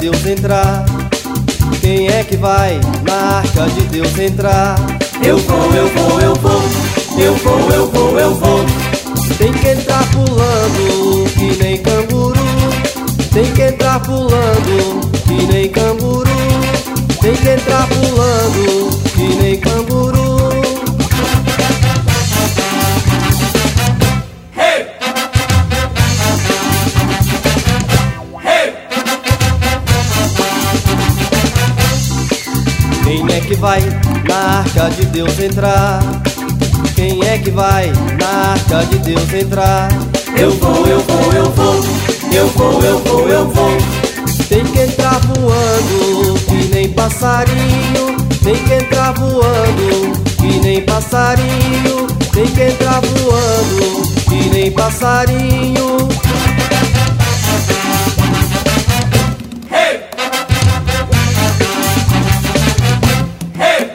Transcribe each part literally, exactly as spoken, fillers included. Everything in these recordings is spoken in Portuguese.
Deus entrar? Quem é que vai na arca de Deus entrar? Eu vou, eu vou, eu vou, eu vou, eu vou, eu vou. Tem que entrar pulando que nem canguru. Tem que entrar pulando que nem canguru. Tem que entrar pulando que nem canguru. Hey! Hey! Quem é que vai na arca de Deus entrar? Quem é que vai na arca de Deus entrar? Eu vou, eu vou, eu vou, eu vou, eu vou, eu vou. Tem que entrar voando que nem passarinho. Tem que entrar voando que nem passarinho. Tem que entrar voando que nem passarinho. Hey! Hey!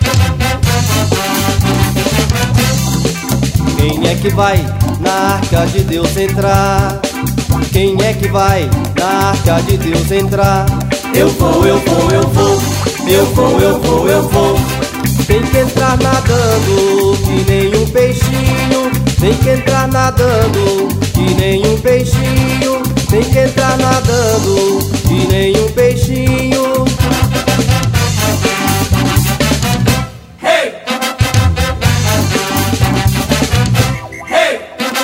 Quem é que vai na arca de Deus entrar? Quem é que vai na arca de Deus entrar? Eu vou, eu vou, eu vou, eu vou, eu vou, eu vou. Tem que entrar nadando que nem um peixinho. Tem que entrar nadando que nem um peixinho. Tem que entrar nadando que nem um peixinho. Hey! Hey!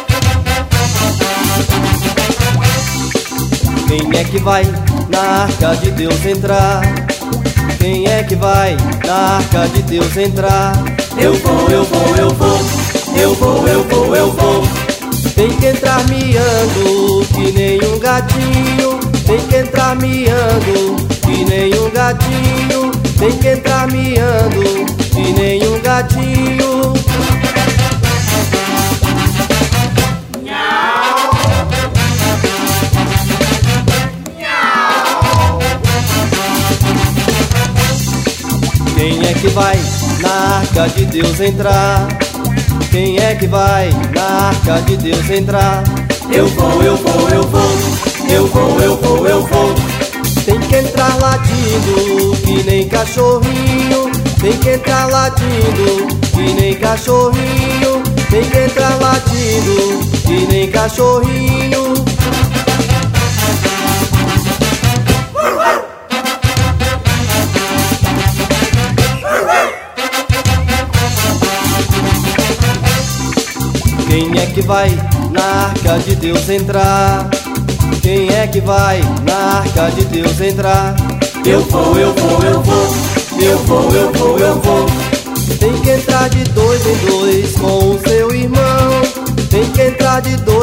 Quem é que vai na arca de Deus entrar? Quem é que vai na arca de Deus entrar? Eu vou, eu vou, eu vou, eu vou, eu vou, eu vou. Tem que entrar miando que nem um gatinho. Tem que entrar miando que nem um gatinho. Tem que entrar miando que nem um gatinho. Quem é que vai na arca de Deus entrar? Quem é que vai na arca de Deus entrar? Eu vou, eu vou, eu vou, eu vou, eu vou, eu vou. Tem que entrar latindo que nem cachorrinho. Tem que entrar latindo que nem cachorrinho. Tem que entrar latindo que nem cachorrinho. Quem é que vai na arca de Deus entrar? Quem é que vai na arca de Deus entrar? Eu vou, eu vou, eu vou, eu vou, eu vou, eu vou. Tem que entrar de dois em dois com o seu irmão. Tem que entrar de dois